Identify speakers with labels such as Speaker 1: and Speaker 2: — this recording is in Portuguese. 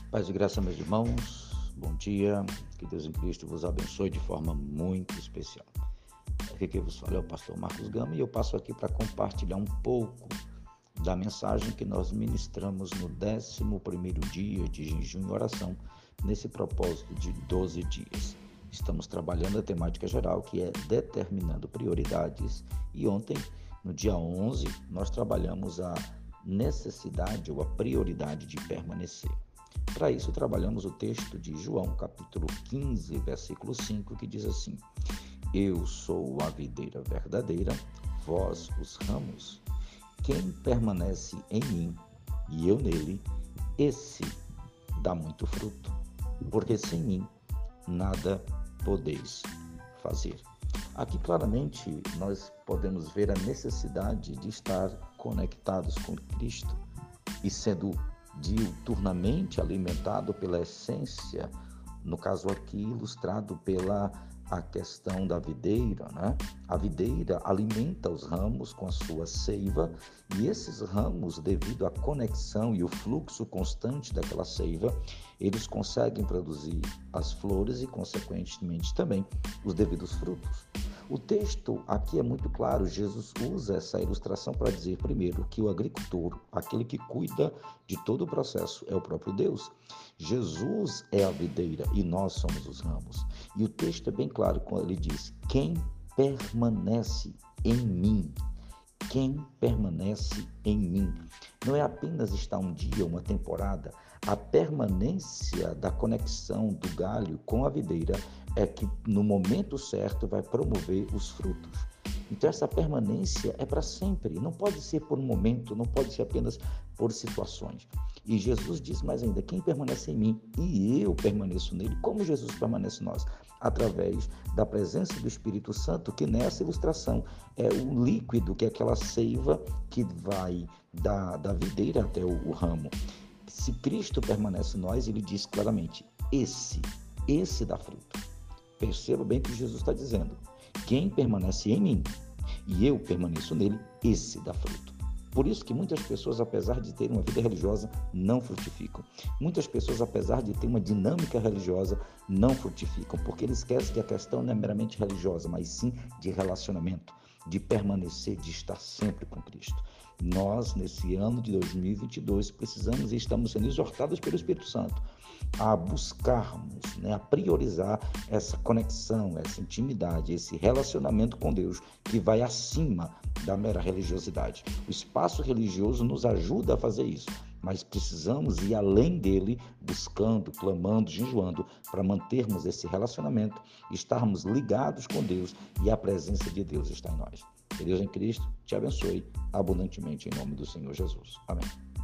Speaker 1: Paz e graça, meus irmãos, bom dia, que Deus em Cristo vos abençoe de forma muito especial. Aqui quem vos fala é o pastor Marcos Gama e eu passo aqui para compartilhar um pouco da mensagem que nós ministramos no 11º dia de jejum e oração, nesse propósito de 12 dias. Estamos trabalhando a temática geral, que é determinando prioridades, e ontem, no dia 11, nós trabalhamos a necessidade ou a prioridade de permanecer. Para isso, trabalhamos o texto de João, capítulo 15, versículo 5, que diz assim: Eu sou a videira verdadeira, vós os ramos. Quem permanece em mim e eu nele, esse dá muito fruto, porque sem mim nada podeis fazer. Aqui claramente nós podemos ver a necessidade de estar conectados com Cristo e sendo diuturnamente alimentado pela essência, no caso aqui ilustrado pela a questão da videira, né? A videira alimenta os ramos com a sua seiva, e esses ramos, devido à conexão e o fluxo constante daquela seiva, eles conseguem produzir as flores e, consequentemente, também os devidos frutos. O texto aqui é muito claro. Jesus usa essa ilustração para dizer, primeiro, que o agricultor, aquele que cuida de todo o processo, é o próprio Deus. Jesus é a videira e nós somos os ramos. E o texto é bem claro quando ele diz: quem permanece em mim, quem permanece em mim. Não é apenas estar um dia, uma temporada. A permanência da conexão do galho com a videira é que no momento certo vai promover os frutos. Então essa permanência é para sempre, não pode ser por um momento, não pode ser apenas por situações. E Jesus diz mais ainda: quem permanece em mim e eu permaneço nele. Como Jesus permanece em nós? Através da presença do Espírito Santo, que nessa ilustração é o líquido, que é aquela seiva que vai da videira até o ramo. Se Cristo permanece em nós, ele diz claramente: esse dá fruto. Perceba bem o que Jesus está dizendo: quem permanece em mim e eu permaneço nele, esse dá fruto. Por isso que muitas pessoas, apesar de terem uma vida religiosa, não frutificam. Muitas pessoas, apesar de ter uma dinâmica religiosa, não frutificam, porque eles esquecem que a questão não é meramente religiosa, mas sim de relacionamento, de permanecer, de estar sempre com Cristo. Nós, nesse ano de 2022, precisamos e estamos sendo exortados pelo Espírito Santo a buscarmos, a priorizar essa conexão, essa intimidade, esse relacionamento com Deus, que vai acima da mera religiosidade. O espaço religioso nos ajuda a fazer isso, mas precisamos ir além dele, buscando, clamando, jejuando, para mantermos esse relacionamento, estarmos ligados com Deus, e a presença de Deus está em nós. Que Deus em Cristo te abençoe abundantemente em nome do Senhor Jesus. Amém.